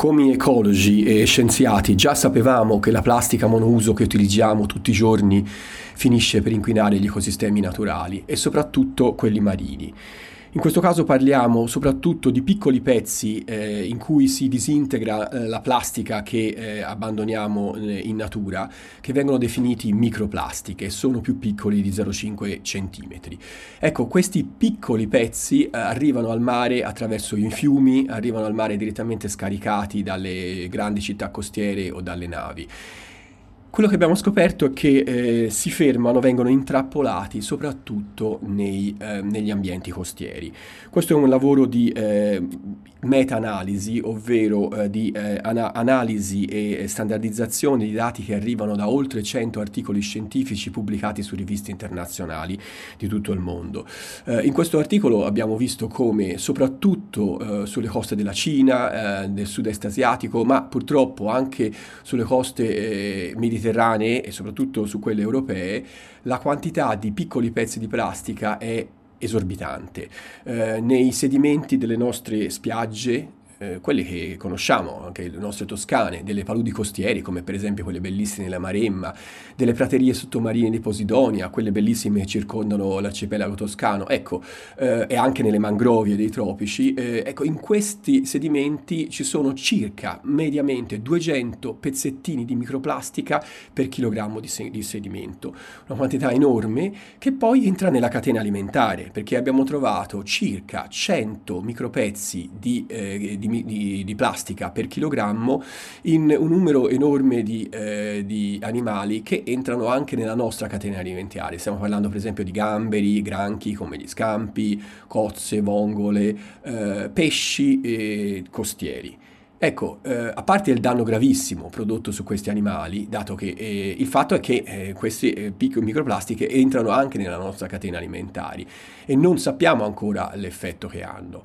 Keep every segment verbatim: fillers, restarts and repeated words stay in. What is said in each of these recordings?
Come ecologi e scienziati già sapevamo che la plastica monouso che utilizziamo tutti i giorni finisce per inquinare gli ecosistemi naturali e soprattutto quelli marini. In questo caso parliamo soprattutto di piccoli pezzi eh, in cui si disintegra eh, la plastica che eh, abbandoniamo eh, in natura, che vengono definiti microplastiche e sono più piccoli di zero virgola cinque centimetri. Ecco, questi piccoli pezzi eh, arrivano al mare attraverso i fiumi, arrivano al mare direttamente scaricati dalle grandi città costiere o dalle navi. Quello che abbiamo scoperto è che eh, si fermano, vengono intrappolati soprattutto nei, eh, negli ambienti costieri. Questo è un lavoro di eh, meta-analisi, ovvero eh, di eh, ana- analisi e standardizzazione di dati che arrivano da oltre cento articoli scientifici pubblicati su riviste internazionali di tutto il mondo. Eh, in questo articolo abbiamo visto come soprattutto eh, sulle coste della Cina, eh, del sud-est asiatico, ma purtroppo anche sulle coste eh, mediterranee e soprattutto su quelle europee, la quantità di piccoli pezzi di plastica è esorbitante. Eh, nei sedimenti delle nostre spiagge, eh, quelle che conosciamo, anche le nostre toscane, delle paludi costiere, come per esempio quelle bellissime della Maremma, delle praterie sottomarine di Posidonia, quelle bellissime che circondano l'arcipelago toscano, ecco, eh, e anche nelle mangrovie dei tropici, eh, ecco, in questi sedimenti ci sono circa, mediamente, duecento pezzettini di microplastica per chilogrammo di, se- di sedimento, una quantità enorme che poi entra nella catena alimentare, perché abbiamo trovato circa cento micropezzi di, eh, di di, di plastica per chilogrammo in un numero enorme di, eh, di animali che entrano anche nella nostra catena alimentare. Stiamo parlando per esempio di gamberi, granchi come gli scampi, cozze, vongole, eh, pesci e costieri. Ecco, eh, a parte il danno gravissimo prodotto su questi animali, dato che eh, il fatto è che eh, queste eh, piccole microplastiche entrano anche nella nostra catena alimentare e non sappiamo ancora l'effetto che hanno.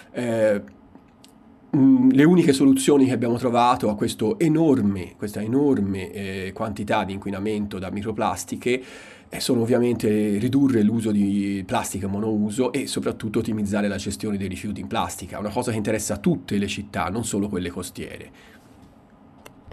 Eh, Le uniche soluzioni che abbiamo trovato a questo enorme, questa enorme eh, quantità di inquinamento da microplastiche eh, sono ovviamente ridurre l'uso di plastica monouso e soprattutto ottimizzare la gestione dei rifiuti in plastica, una cosa che interessa tutte le città, non solo quelle costiere.